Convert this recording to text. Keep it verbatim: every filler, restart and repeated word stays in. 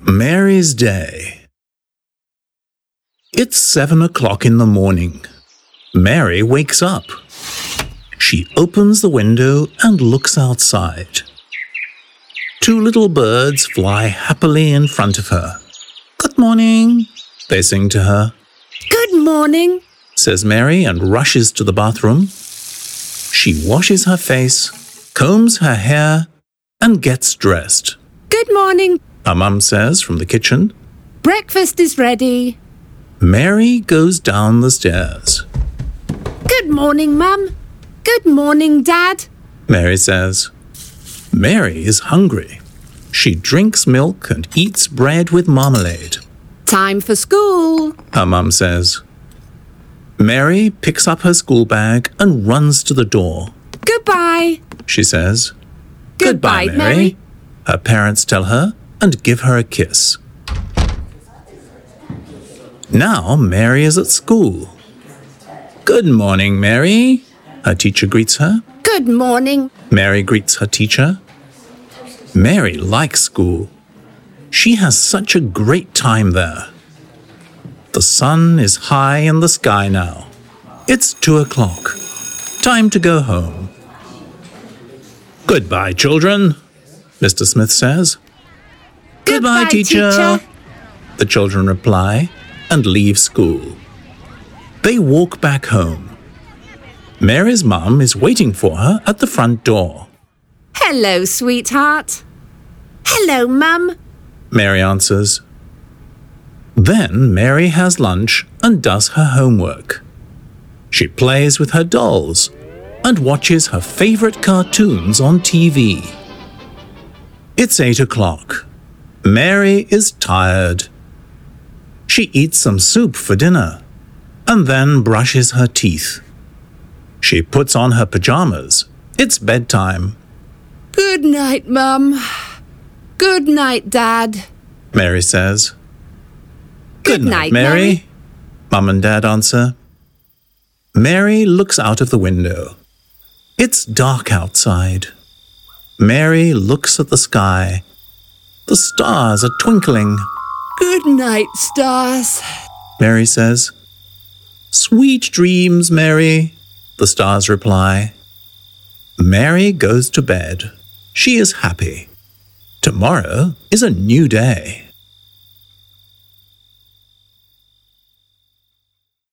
Mary's Day. It's seven o'clock in the morning. Mary wakes up. She opens the window and looks outside. Two little birds fly happily in front of her. "Good morning," they sing to her. "Good morning," says Mary and rushes to the bathroom. She washes her face, combs her hair, and gets dressed. "Good morning," her mum says from the kitchen. "Breakfast is ready." Mary goes down the stairs. "Good morning, Mum. Good morning, Dad," Mary says. Mary is hungry. She drinks milk and eats bread with marmalade. "Time for school," her mum says. Mary picks up her school bag and runs to the door. "Goodbye," she says. Goodbye, Goodbye, Mary, Mary, her parents tell her and give her a kiss. Now Mary is at school. "Good morning, Mary," her teacher greets her. "Good morning." Mary greets her teacher. Mary likes school. She has such a great time there. The sun is high in the sky now. It's two o'clock. Time to go home. "Goodbye, children," Mister Smith says. Goodbye, teacher," teacher. the children reply and leave school. They walk back home. Mary's mum is waiting for her at the front door. "Hello, sweetheart." "Hello, Mum," Mary answers. Then Mary has lunch and does her homework. She plays with her dolls and watches her favorite cartoons on T V. It's eight o'clock. Mary is tired. She eats some soup for dinner and then brushes her teeth. She puts on her pajamas. It's bedtime. "Good night, Mum. Good night, Dad," Mary says. Good night, Mary. Mum and Dad answer. Mary looks out of the window. It's dark outside. Mary looks at the sky. The stars are twinkling. "Good night, stars," Mary says. "Sweet dreams, Mary," the stars reply. Mary goes to bed. She is happy. Tomorrow is a new day.